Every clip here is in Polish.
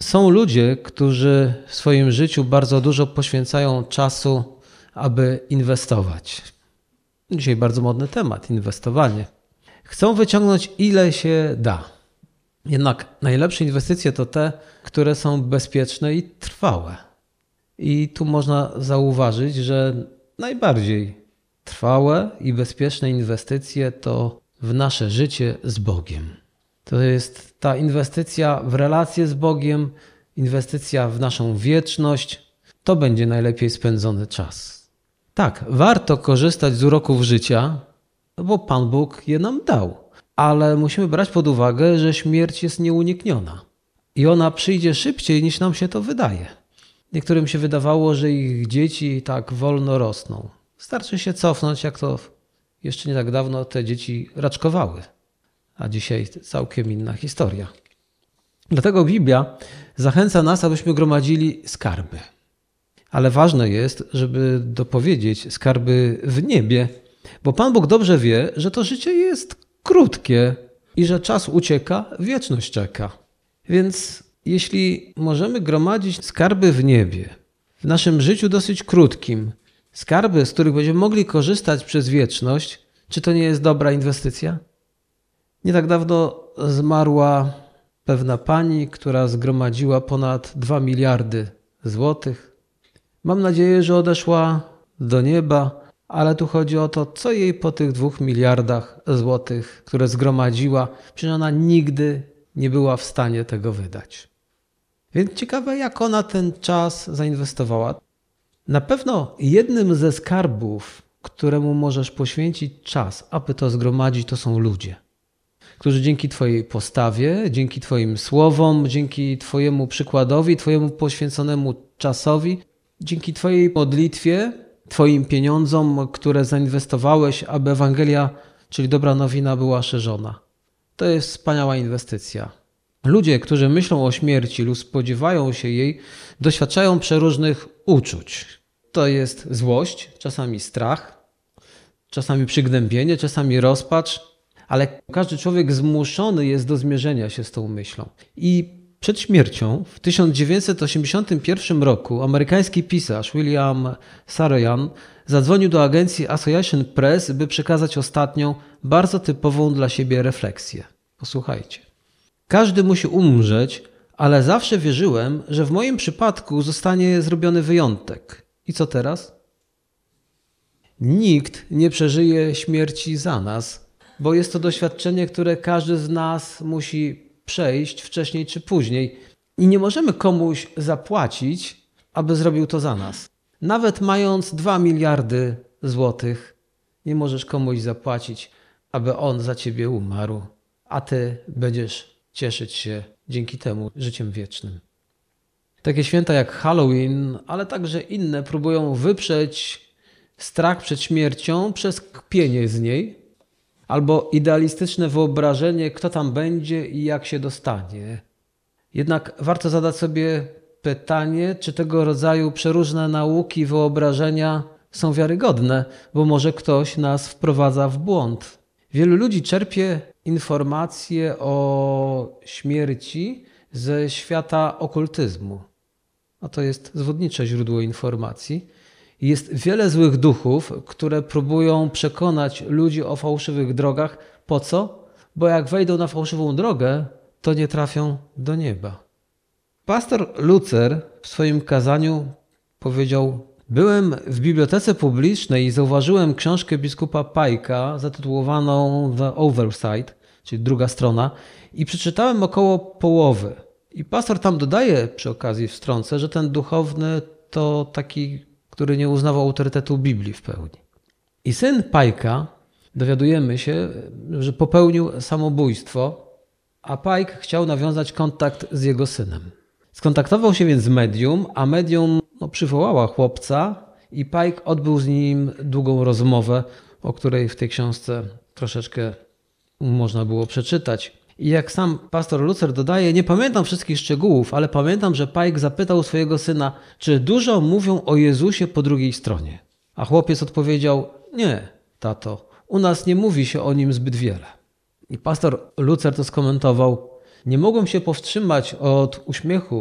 Są ludzie, którzy w swoim życiu bardzo dużo poświęcają czasu, aby inwestować. Dzisiaj bardzo modny temat, inwestowanie. Chcą wyciągnąć ile się da. Jednak najlepsze inwestycje to te, które są bezpieczne i trwałe. I tu można zauważyć, że najbardziej trwałe i bezpieczne inwestycje to w nasze życie z Bogiem. To jest ta inwestycja w relacje z Bogiem, inwestycja w naszą wieczność. To będzie najlepiej spędzony czas. Tak, warto korzystać z uroków życia, bo Pan Bóg je nam dał. Ale musimy brać pod uwagę, że śmierć jest nieunikniona. I ona przyjdzie szybciej, niż nam się to wydaje. Niektórym się wydawało, że ich dzieci tak wolno rosną. Starczy się cofnąć, jak to jeszcze nie tak dawno te dzieci raczkowały. A dzisiaj całkiem inna historia. Dlatego Biblia zachęca nas, abyśmy gromadzili skarby. Ale ważne jest, żeby dopowiedzieć skarby w niebie, bo Pan Bóg dobrze wie, że to życie jest krótkie i że czas ucieka, wieczność czeka. Więc jeśli możemy gromadzić skarby w niebie, w naszym życiu dosyć krótkim, skarby, z których będziemy mogli korzystać przez wieczność, czy to nie jest dobra inwestycja? Nie tak dawno zmarła pewna pani, która zgromadziła ponad 2 miliardy złotych. Mam nadzieję, że odeszła do nieba, ale tu chodzi o to, co jej po tych 2 miliardach złotych, które zgromadziła, przecież ona nigdy nie była w stanie tego wydać. Więc ciekawe, jak ona ten czas zainwestowała. Na pewno jednym ze skarbów, któremu możesz poświęcić czas, aby to zgromadzić, to są ludzie, którzy dzięki Twojej postawie, dzięki Twoim słowom, dzięki Twojemu przykładowi, Twojemu poświęconemu czasowi, dzięki Twojej modlitwie, Twoim pieniądzom, które zainwestowałeś, aby Ewangelia, czyli dobra nowina, była szerzona. To jest wspaniała inwestycja. Ludzie, którzy myślą o śmierci lub spodziewają się jej, doświadczają przeróżnych uczuć. To jest złość, czasami strach, czasami przygnębienie, czasami rozpacz, ale każdy człowiek zmuszony jest do zmierzenia się z tą myślą. I przed śmiercią w 1981 roku amerykański pisarz William Saroyan zadzwonił do agencji Associated Press, by przekazać ostatnią, bardzo typową dla siebie refleksję. Posłuchajcie. Każdy musi umrzeć, ale zawsze wierzyłem, że w moim przypadku zostanie zrobiony wyjątek. I co teraz? Nikt nie przeżyje śmierci za nas, bo jest to doświadczenie, które każdy z nas musi przejść wcześniej czy później. I nie możemy komuś zapłacić, aby zrobił to za nas. Nawet mając 2 miliardy złotych, nie możesz komuś zapłacić, aby on za ciebie umarł, a ty będziesz cieszyć się dzięki temu życiem wiecznym. Takie święta jak Halloween, ale także inne próbują wyprzeć strach przed śmiercią przez kpienie z niej albo idealistyczne wyobrażenie, kto tam będzie i jak się dostanie. Jednak warto zadać sobie pytanie, czy tego rodzaju przeróżne nauki i wyobrażenia są wiarygodne, bo może ktoś nas wprowadza w błąd. Wielu ludzi czerpie informacje o śmierci ze świata okultyzmu. A to jest zwodnicze źródło informacji. Jest wiele złych duchów, które próbują przekonać ludzi o fałszywych drogach. Po co? Bo jak wejdą na fałszywą drogę, to nie trafią do nieba. Pastor Luther w swoim kazaniu powiedział: byłem w bibliotece publicznej i zauważyłem książkę biskupa Pike'a zatytułowaną The Oversight, czyli druga strona, i przeczytałem około połowy. I pastor tam dodaje przy okazji wtrącę, że ten duchowny to taki, który nie uznawał autorytetu Biblii w pełni. I syn Pike'a, dowiadujemy się, że popełnił samobójstwo, a Pike chciał nawiązać kontakt z jego synem. Skontaktował się więc z medium, a medium przywołała chłopca i Pike odbył z nim długą rozmowę, o której w tej książce troszeczkę można było przeczytać. I jak sam pastor Luther dodaje, nie pamiętam wszystkich szczegółów, ale pamiętam, że Pike zapytał swojego syna, czy dużo mówią o Jezusie po drugiej stronie. A chłopiec odpowiedział: nie, tato, u nas nie mówi się o nim zbyt wiele. I pastor Luther to skomentował: nie mogłem się powstrzymać od uśmiechu,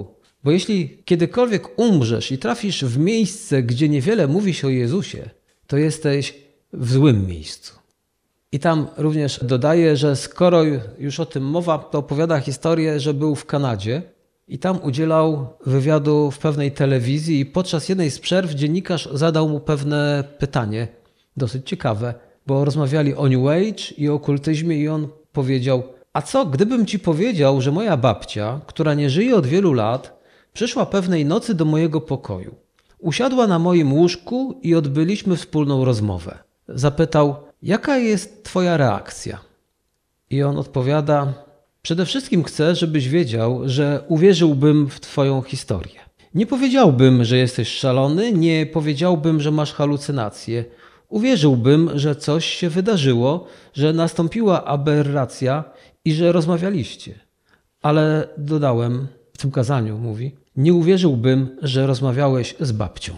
Bo jeśli kiedykolwiek umrzesz i trafisz w miejsce, gdzie niewiele mówi się o Jezusie, to jesteś w złym miejscu. I tam również dodaje, że skoro już o tym mowa, to opowiada historię, że był w Kanadzie i tam udzielał wywiadu w pewnej telewizji i podczas jednej z przerw dziennikarz zadał mu pewne pytanie, dosyć ciekawe, bo rozmawiali o New Age i o okultyzmie i on powiedział: a co, gdybym ci powiedział, że moja babcia, która nie żyje od wielu lat, przyszła pewnej nocy do mojego pokoju. Usiadła na moim łóżku i odbyliśmy wspólną rozmowę. Zapytał: jaka jest twoja reakcja? I on odpowiada: przede wszystkim chcę, żebyś wiedział, że uwierzyłbym w twoją historię. Nie powiedziałbym, że jesteś szalony, nie powiedziałbym, że masz halucynacje. Uwierzyłbym, że coś się wydarzyło, że nastąpiła aberracja i że rozmawialiście. Ale dodałem, w tym kazaniu mówi, nie uwierzyłbym, że rozmawiałeś z babcią.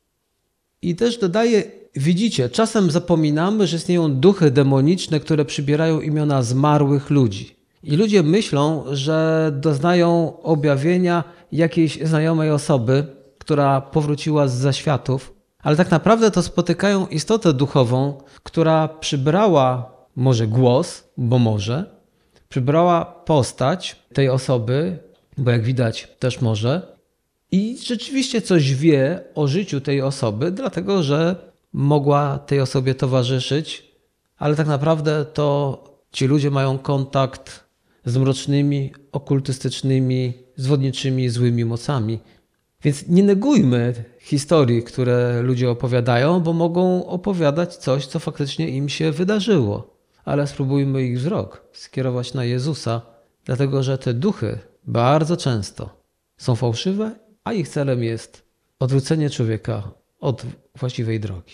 I też dodaje: widzicie, czasem zapominamy, że istnieją duchy demoniczne, które przybierają imiona zmarłych ludzi. I ludzie myślą, że doznają objawienia jakiejś znajomej osoby, która powróciła z zaświatów, ale tak naprawdę to spotykają istotę duchową, która przybrała może głos, bo może, przybrała postać tej osoby, bo jak widać też może, i rzeczywiście coś wie o życiu tej osoby, dlatego że mogła tej osobie towarzyszyć, ale tak naprawdę to ci ludzie mają kontakt z mrocznymi, okultystycznymi, zwodniczymi, złymi mocami. Więc nie negujmy historii, które ludzie opowiadają, bo mogą opowiadać coś, co faktycznie im się wydarzyło. Ale spróbujmy ich wzrok skierować na Jezusa, dlatego że te duchy bardzo często są fałszywe, a ich celem jest odwrócenie człowieka od właściwej drogi.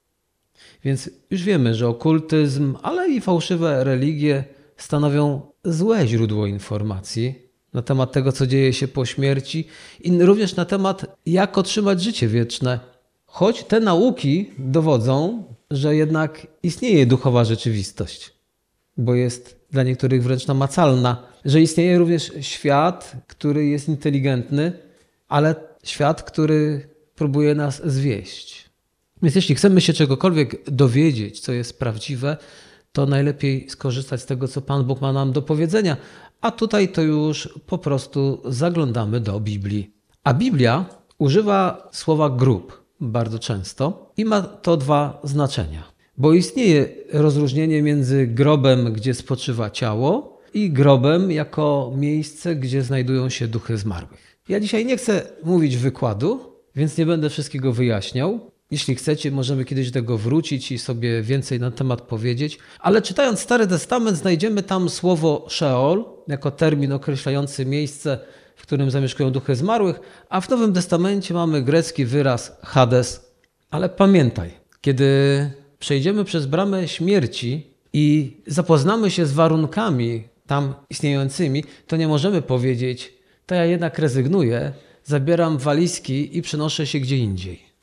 Więc już wiemy, że okultyzm, ale i fałszywe religie stanowią złe źródło informacji na temat tego, co dzieje się po śmierci i również na temat, jak otrzymać życie wieczne. Choć te nauki dowodzą, że jednak istnieje duchowa rzeczywistość, bo jest dla niektórych wręcz namacalna, że istnieje również świat, który jest inteligentny, ale świat, który próbuje nas zwieść. Więc jeśli chcemy się czegokolwiek dowiedzieć, co jest prawdziwe, to najlepiej skorzystać z tego, co Pan Bóg ma nam do powiedzenia. A tutaj to już po prostu zaglądamy do Biblii. A Biblia używa słowa grób bardzo często i ma to dwa znaczenia. Bo istnieje rozróżnienie między grobem, gdzie spoczywa ciało, i grobem jako miejsce, gdzie znajdują się duchy zmarłych. Ja dzisiaj nie chcę mówić wykładu, więc nie będę wszystkiego wyjaśniał. Jeśli chcecie, możemy kiedyś do tego wrócić i sobie więcej na temat powiedzieć. Ale czytając Stary Testament znajdziemy tam słowo Szeol jako termin określający miejsce, w którym zamieszkują duchy zmarłych, a w Nowym Testamencie mamy grecki wyraz Hades. Ale pamiętaj, kiedy przejdziemy przez bramę śmierci i zapoznamy się z warunkami tam istniejącymi, to nie możemy powiedzieć: to ja jednak rezygnuję, zabieram walizki i przenoszę się gdzie indziej.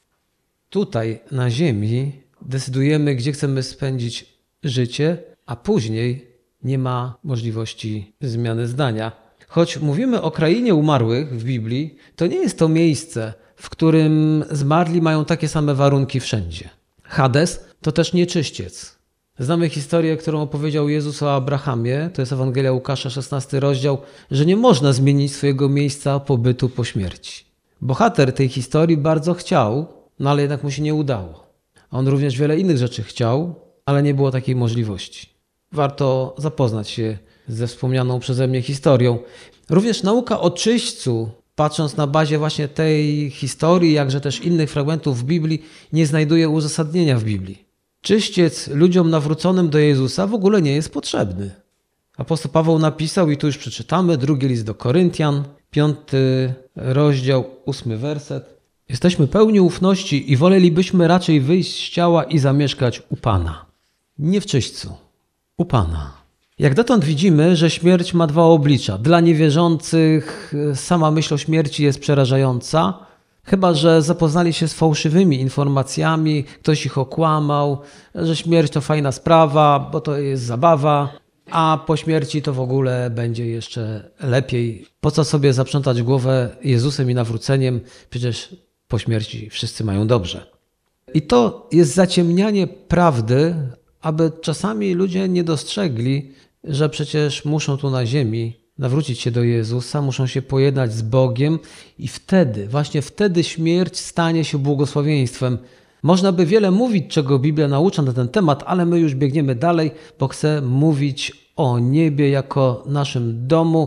Tutaj na ziemi decydujemy, gdzie chcemy spędzić życie, a później nie ma możliwości zmiany zdania. Choć mówimy o krainie umarłych w Biblii, to nie jest to miejsce, w którym zmarli mają takie same warunki wszędzie. Hades to też nie czyściec. Znamy historię, którą opowiedział Jezus o Abrahamie, to jest Ewangelia Łukasza, 16 rozdział, że nie można zmienić swojego miejsca pobytu po śmierci. Bohater tej historii bardzo chciał, no ale jednak mu się nie udało. On również wiele innych rzeczy chciał, ale nie było takiej możliwości. Warto zapoznać się ze wspomnianą przeze mnie historią. Również nauka o czyśćcu, patrząc na bazie właśnie tej historii, jakże też innych fragmentów w Biblii, nie znajduje uzasadnienia w Biblii. Czyściec ludziom nawróconym do Jezusa w ogóle nie jest potrzebny. Apostoł Paweł napisał, i tu już przeczytamy, 2 list do Koryntian, 5 rozdział, 8 werset. Jesteśmy pełni ufności i wolelibyśmy raczej wyjść z ciała i zamieszkać u Pana. Nie w czyśćcu, u Pana. Jak dotąd widzimy, że śmierć ma dwa oblicza. Dla niewierzących sama myśl o śmierci jest przerażająca, chyba że zapoznali się z fałszywymi informacjami, ktoś ich okłamał, że śmierć to fajna sprawa, bo to jest zabawa. a po śmierci to w ogóle będzie jeszcze lepiej. Po co sobie zaprzątać głowę Jezusem i nawróceniem? Przecież po śmierci wszyscy mają dobrze. I to jest zaciemnianie prawdy, aby czasami ludzie nie dostrzegli, że przecież muszą tu na ziemi nawrócić się do Jezusa, muszą się pojednać z Bogiem i wtedy, właśnie wtedy śmierć stanie się błogosławieństwem. Można by wiele mówić, czego Biblia naucza na ten temat, ale my już biegniemy dalej, bo chcę mówić o niebie jako naszym domu,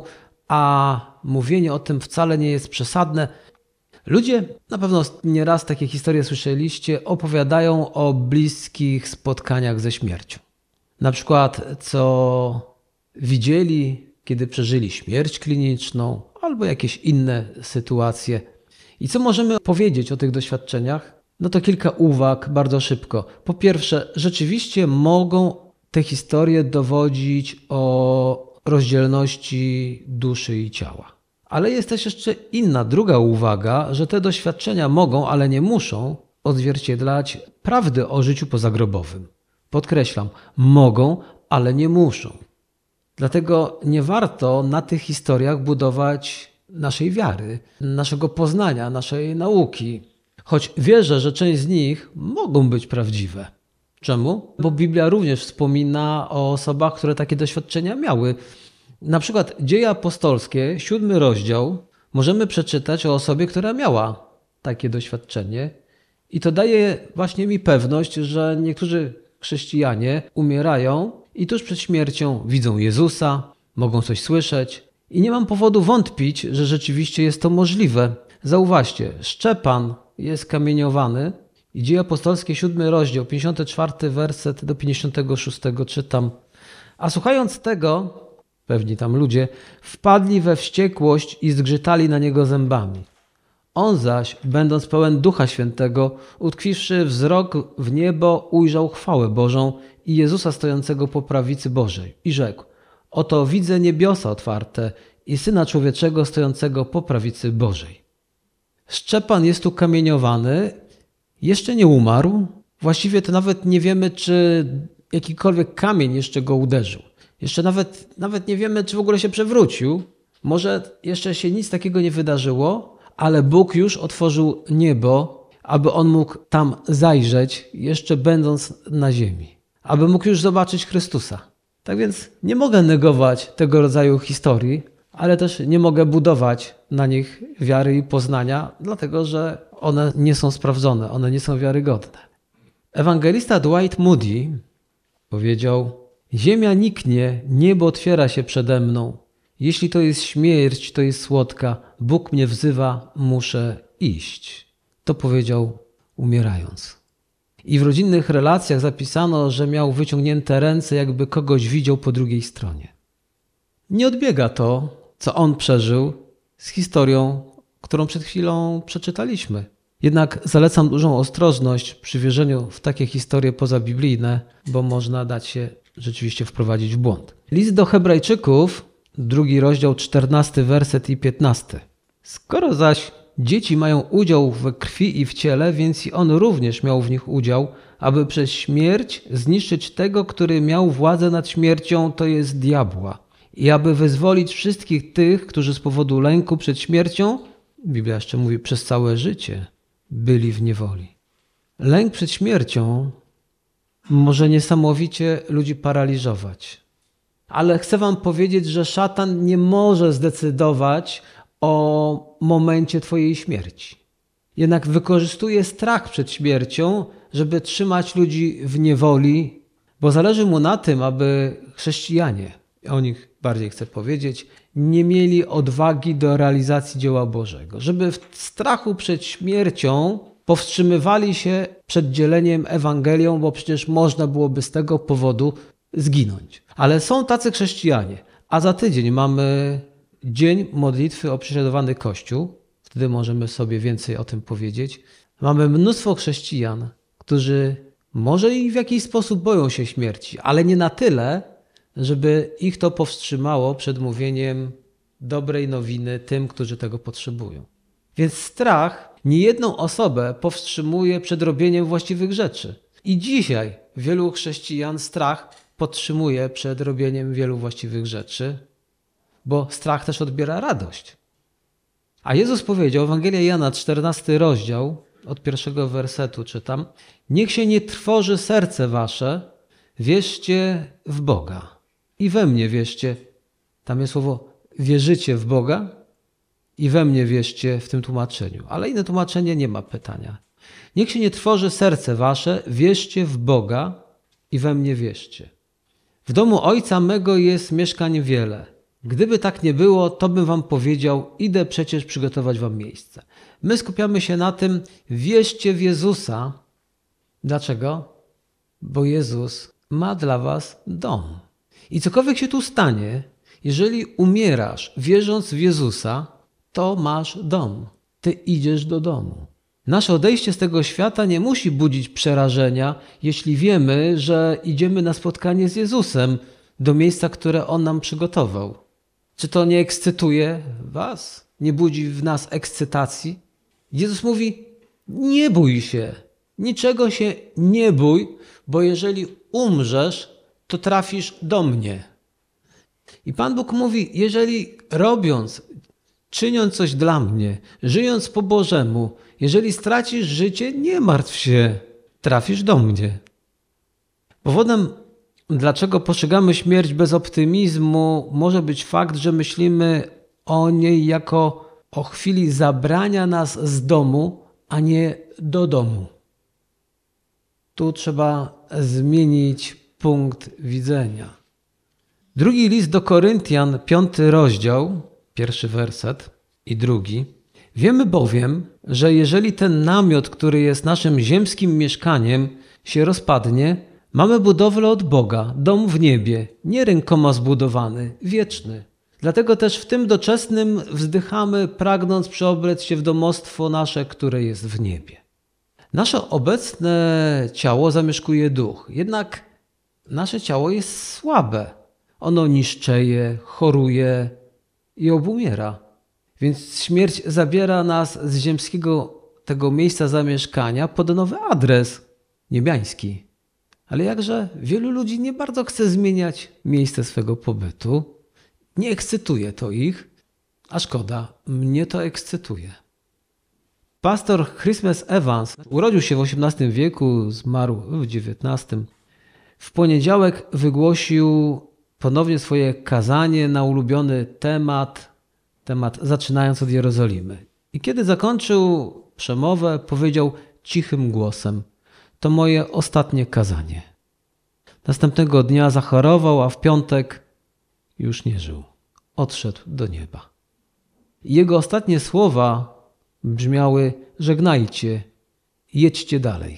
a mówienie o tym wcale nie jest przesadne. Ludzie, na pewno nieraz takie historie słyszeliście, opowiadają o bliskich spotkaniach ze śmiercią. Na przykład, co widzieli, kiedy przeżyli śmierć kliniczną, albo jakieś inne sytuacje. I co możemy powiedzieć o tych doświadczeniach? No to kilka uwag bardzo szybko. Po pierwsze, rzeczywiście mogą te historie dowodzić o rozdzielności duszy i ciała. Ale jest też jeszcze inna, druga uwaga, że te doświadczenia mogą, ale nie muszą odzwierciedlać prawdy o życiu pozagrobowym. Podkreślam, mogą, ale nie muszą. Dlatego nie warto na tych historiach budować naszej wiary, naszego poznania, naszej nauki. Choć wierzę, że część z nich mogą być prawdziwe. Czemu? Bo Biblia również wspomina o osobach, które takie doświadczenia miały. Na przykład Dzieje Apostolskie, 7 rozdział, możemy przeczytać o osobie, która miała takie doświadczenie. I to daje właśnie mi pewność, że niektórzy chrześcijanie umierają i tuż przed śmiercią widzą Jezusa, mogą coś słyszeć. I nie mam powodu wątpić, że rzeczywiście jest to możliwe. Zauważcie, Szczepan jest kamieniowany i Dzieje Apostolskie, 7 rozdział, 54 werset do 56 czytam. A słuchając tego, pewni tam ludzie, wpadli we wściekłość i zgrzytali na niego zębami. On zaś, będąc pełen Ducha Świętego, utkwiwszy wzrok w niebo, ujrzał chwałę Bożą i Jezusa stojącego po prawicy Bożej i rzekł: oto widzę niebiosa otwarte i Syna Człowieczego stojącego po prawicy Bożej. Szczepan jest tu kamieniowany, jeszcze nie umarł. Właściwie to nawet nie wiemy, czy jakikolwiek kamień jeszcze go uderzył. Jeszcze nawet nie wiemy, czy w ogóle się przewrócił. Może jeszcze się nic takiego nie wydarzyło, ale Bóg już otworzył niebo, aby on mógł tam zajrzeć, jeszcze będąc na ziemi. Aby mógł już zobaczyć Chrystusa. Tak więc nie mogę negować tego rodzaju historii, ale też nie mogę budować na nich wiary i poznania, dlatego że one nie są sprawdzone, one nie są wiarygodne. Ewangelista Dwight Moody powiedział: ziemia niknie, niebo otwiera się przede mną. Jeśli to jest śmierć, to jest słodka. Bóg mnie wzywa, muszę iść. To powiedział umierając. I w rodzinnych relacjach zapisano, że miał wyciągnięte ręce, jakby kogoś widział po drugiej stronie. Nie odbiega to, co on przeżył, z historią, którą przed chwilą przeczytaliśmy. Jednak zalecam dużą ostrożność przy wierzeniu w takie historie pozabiblijne, bo można dać się rzeczywiście wprowadzić w błąd. List do Hebrajczyków, 2 rozdział, 14 werset i 15. Skoro zaś dzieci mają udział we krwi i w ciele, więc i on również miał w nich udział, aby przez śmierć zniszczyć tego, który miał władzę nad śmiercią, to jest diabła. I aby wyzwolić wszystkich tych, którzy z powodu lęku przed śmiercią, Biblia jeszcze mówi, przez całe życie byli w niewoli. Lęk przed śmiercią może niesamowicie ludzi paraliżować. Ale chcę wam powiedzieć, że szatan nie może zdecydować o momencie twojej śmierci. Jednak wykorzystuje strach przed śmiercią, żeby trzymać ludzi w niewoli, bo zależy mu na tym, aby chrześcijanie, o nich bardziej chcę powiedzieć, nie mieli odwagi do realizacji dzieła Bożego. Żeby w strachu przed śmiercią powstrzymywali się przed dzieleniem Ewangelią, bo przecież można byłoby z tego powodu zginąć. Ale są tacy chrześcijanie, a za tydzień mamy dzień modlitwy o prześladowany Kościół. Wtedy możemy sobie więcej o tym powiedzieć. Mamy mnóstwo chrześcijan, którzy może i w jakiś sposób boją się śmierci, ale nie na tyle, żeby ich to powstrzymało przed mówieniem dobrej nowiny tym, którzy tego potrzebują. Więc strach niejedną osobę powstrzymuje przed robieniem właściwych rzeczy. I dzisiaj wielu chrześcijan strach podtrzymuje przed robieniem wielu właściwych rzeczy, bo strach też odbiera radość. A Jezus powiedział, Ewangelia Jana, 14 rozdział, od 1 wersetu czytam: niech się nie trwoży serce wasze, wierzcie w Boga i we mnie wierzcie. Tam jest słowo wierzycie w Boga i we mnie wierzcie w tym tłumaczeniu. Ale inne tłumaczenie nie ma pytania. Niech się nie trwoży serce wasze, wierzcie w Boga i we mnie wierzcie. W domu Ojca mego jest mieszkań wiele. Gdyby tak nie było, to bym wam powiedział, idę przecież przygotować wam miejsce. My skupiamy się na tym, wierzcie w Jezusa. Dlaczego? Bo Jezus ma dla was dom. I cokolwiek się tu stanie, jeżeli umierasz wierząc w Jezusa, to masz dom. Ty idziesz do domu. Nasze odejście z tego świata nie musi budzić przerażenia, jeśli wiemy, że idziemy na spotkanie z Jezusem do miejsca, które On nam przygotował. Czy to nie ekscytuje was? Nie budzi w nas ekscytacji? Jezus mówi, nie bój się, niczego się nie bój, bo jeżeli umrzesz, to trafisz do mnie. I Pan Bóg mówi, jeżeli robiąc, czyniąc coś dla mnie, żyjąc po Bożemu, jeżeli stracisz życie, nie martw się, trafisz do mnie. Powodem, dlaczego postrzegamy śmierć bez optymizmu, może być fakt, że myślimy o niej jako o chwili zabrania nas z domu, a nie do domu. Tu trzeba zmienić punkt widzenia. Drugi list do Koryntian, 5 rozdział, 1 werset i 2. Wiemy bowiem, że jeżeli ten namiot, który jest naszym ziemskim mieszkaniem, się rozpadnie, mamy budowlę od Boga, dom w niebie, nie rękoma zbudowany, wieczny. Dlatego też w tym doczesnym wzdychamy, pragnąc przeobrać się w domostwo nasze, które jest w niebie. Nasze obecne ciało zamieszkuje duch, jednak nasze ciało jest słabe. Ono niszczeje, choruje i obumiera. Więc śmierć zabiera nas z ziemskiego tego miejsca zamieszkania pod nowy adres, niebiański. Ale jakże wielu ludzi nie bardzo chce zmieniać miejsce swego pobytu. Nie ekscytuje to ich, a szkoda, mnie to ekscytuje. Pastor Christmas Evans urodził się w XVIII wieku, zmarł w XIX. W poniedziałek wygłosił ponownie swoje kazanie na ulubiony temat zaczynając od Jerozolimy. I kiedy zakończył przemowę, powiedział cichym głosem: to moje ostatnie kazanie. Następnego dnia zachorował, a w piątek już nie żył. Odszedł do nieba. Jego ostatnie słowa brzmiały: żegnajcie, jedźcie dalej.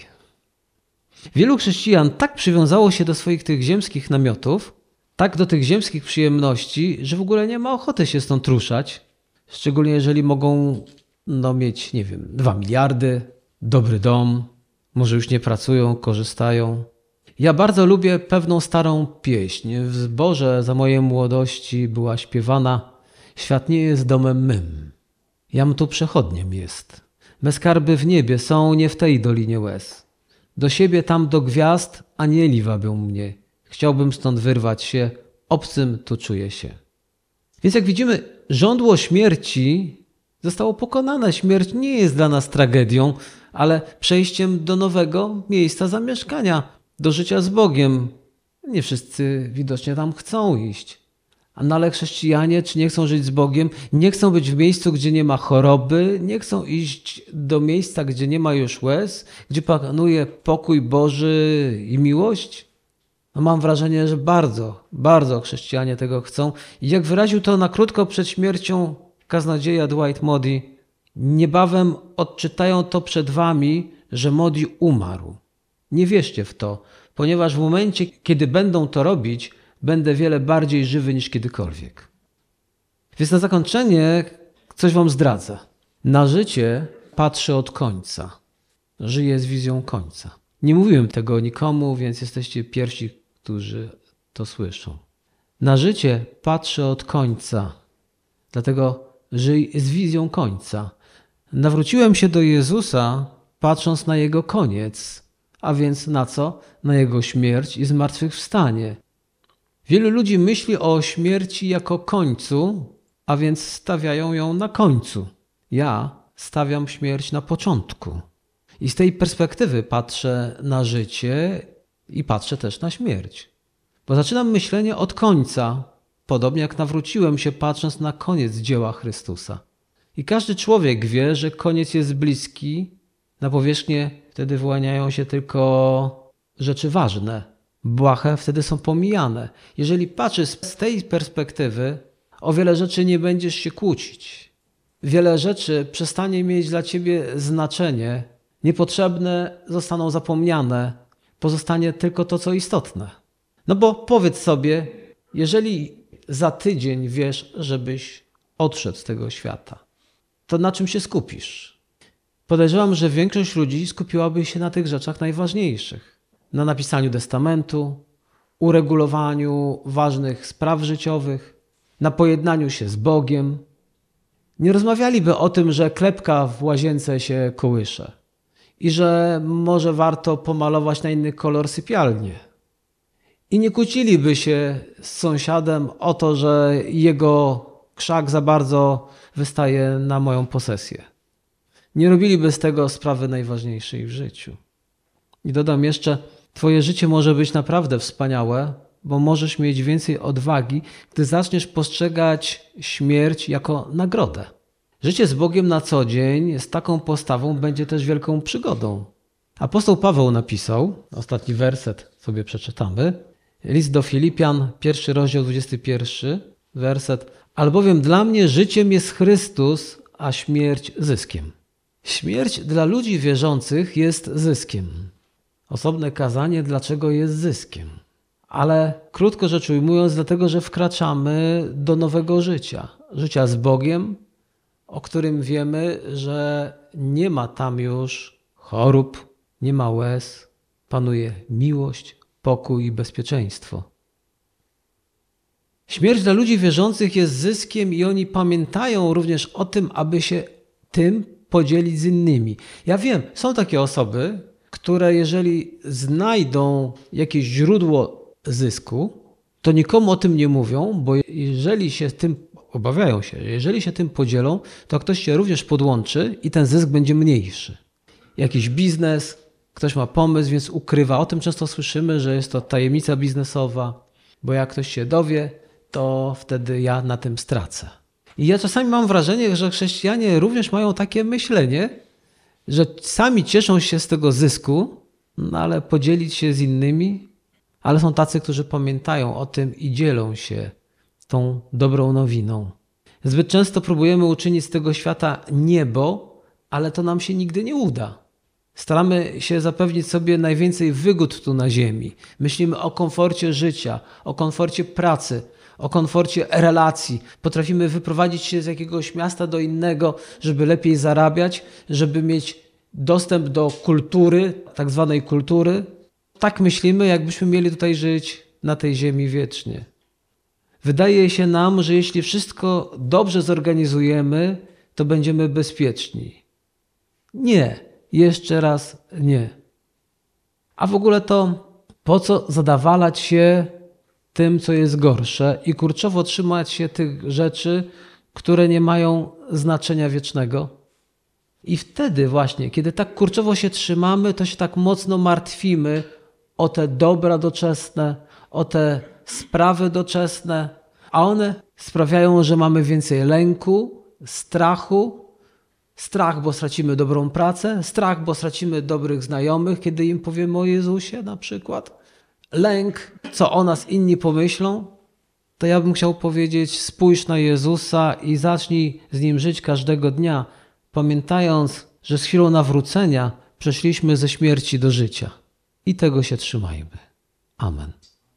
Wielu chrześcijan tak przywiązało się do swoich tych ziemskich namiotów, tak do tych ziemskich przyjemności, że w ogóle nie ma ochoty się stąd ruszać. Szczególnie jeżeli mogą mieć, 2 miliardy, dobry dom, może już nie pracują, korzystają. Ja bardzo lubię pewną starą pieśń. W zborze za mojej młodości była śpiewana: świat nie jest domem mym, jam tu przechodniem jest. Me skarby w niebie są nie w tej dolinie łez. Do siebie tam do gwiazd anieli wabią mnie. Chciałbym stąd wyrwać się, obcym tu czuję się. Więc jak widzimy, żądło śmierci zostało pokonane. Śmierć nie jest dla nas tragedią, ale przejściem do nowego miejsca zamieszkania, do życia z Bogiem. Nie wszyscy widocznie tam chcą iść. Ale chrześcijanie, czy nie chcą żyć z Bogiem, nie chcą być w miejscu, gdzie nie ma choroby, nie chcą iść do miejsca, gdzie nie ma już łez, gdzie panuje pokój Boży i miłość? Mam wrażenie, że bardzo, bardzo chrześcijanie tego chcą. I jak wyraził to na krótko przed śmiercią kaznodzieja Dwight Moody, niebawem odczytają to przed wami, że Moody umarł. Nie wierzcie w to, ponieważ w momencie, kiedy będą to robić, będę wiele bardziej żywy niż kiedykolwiek. Więc na zakończenie coś wam zdradzę. Na życie patrzę od końca. Żyję z wizją końca. Nie mówiłem tego nikomu, więc jesteście pierwsi, którzy to słyszą. Na życie patrzę od końca, dlatego żyj z wizją końca. Nawróciłem się do Jezusa, patrząc na Jego koniec, a więc na co? Na Jego śmierć i zmartwychwstanie. Wielu ludzi myśli o śmierci jako końcu, a więc stawiają ją na końcu. Ja stawiam śmierć na początku. I z tej perspektywy patrzę na życie i patrzę też na śmierć. Bo zaczynam myślenie od końca, podobnie jak nawróciłem się patrząc na koniec dzieła Chrystusa. I każdy człowiek wie, że koniec jest bliski. Na powierzchnię wtedy wyłaniają się tylko rzeczy ważne. Błahe wtedy są pomijane. Jeżeli patrzysz z tej perspektywy, o wiele rzeczy nie będziesz się kłócić. Wiele rzeczy przestanie mieć dla ciebie znaczenie. Niepotrzebne zostaną zapomniane. Pozostanie tylko to, co istotne. No bo powiedz sobie, jeżeli za tydzień wiesz, żebyś odszedł z tego świata, to na czym się skupisz? Podejrzewam, że większość ludzi skupiłaby się na tych rzeczach najważniejszych. Na napisaniu testamentu, uregulowaniu ważnych spraw życiowych, na pojednaniu się z Bogiem. Nie rozmawialiby o tym, że klepka w łazience się kołysze i że może warto pomalować na inny kolor sypialnię. I nie kłóciliby się z sąsiadem o to, że jego krzak za bardzo wystaje na moją posesję. Nie robiliby z tego sprawy najważniejszej w życiu. I dodam jeszcze, twoje życie może być naprawdę wspaniałe, bo możesz mieć więcej odwagi, gdy zaczniesz postrzegać śmierć jako nagrodę. Życie z Bogiem na co dzień z taką postawą będzie też wielką przygodą. Apostoł Paweł napisał, ostatni werset sobie przeczytamy, list do Filipian, 1 rozdział, 21 werset. Albowiem dla mnie życiem jest Chrystus, a śmierć zyskiem. Śmierć dla ludzi wierzących jest zyskiem. Osobne kazanie, dlaczego jest zyskiem. Ale krótko rzecz ujmując, dlatego, że wkraczamy do nowego życia. Życia z Bogiem, o którym wiemy, że nie ma tam już chorób, nie ma łez, panuje miłość, pokój i bezpieczeństwo. Śmierć dla ludzi wierzących jest zyskiem i oni pamiętają również o tym, aby się tym podzielić z innymi. Ja wiem, są takie osoby, które jeżeli znajdą jakieś źródło zysku, to nikomu o tym nie mówią, bo jeżeli się tym obawiają się, jeżeli się tym podzielą, to ktoś się również podłączy i ten zysk będzie mniejszy. Jakiś biznes, ktoś ma pomysł, więc ukrywa. O tym często słyszymy, że jest to tajemnica biznesowa, bo jak ktoś się dowie, to wtedy ja na tym stracę. I ja czasami mam wrażenie, że chrześcijanie również mają takie myślenie, że sami cieszą się z tego zysku, no ale podzielić się z innymi, ale są tacy, którzy pamiętają o tym i dzielą się tą dobrą nowiną. Zbyt często próbujemy uczynić z tego świata niebo, ale to nam się nigdy nie uda. Staramy się zapewnić sobie najwięcej wygód tu na ziemi. Myślimy o komforcie życia, o komforcie pracy, o komforcie relacji. Potrafimy wyprowadzić się z jakiegoś miasta do innego, żeby lepiej zarabiać, żeby mieć dostęp do kultury, tak zwanej kultury. Tak myślimy, jakbyśmy mieli tutaj żyć na tej ziemi wiecznie. Wydaje się nam, że jeśli wszystko dobrze zorganizujemy, to będziemy bezpieczni. Nie, jeszcze raz nie. A w ogóle to po co zadawalać się tym, co jest gorsze i kurczowo trzymać się tych rzeczy, które nie mają znaczenia wiecznego? I wtedy właśnie, kiedy tak kurczowo się trzymamy, to się tak mocno martwimy o te dobra doczesne, o te sprawy doczesne, a one sprawiają, że mamy więcej lęku, strachu. Strach, bo stracimy dobrą pracę, strach, bo stracimy dobrych znajomych, kiedy im powiemy o Jezusie na przykład. Lęk, co o nas inni pomyślą, to ja bym chciał powiedzieć, spójrz na Jezusa i zacznij z Nim żyć każdego dnia, pamiętając, że z chwilą nawrócenia przeszliśmy ze śmierci do życia. I tego się trzymajmy. Amen.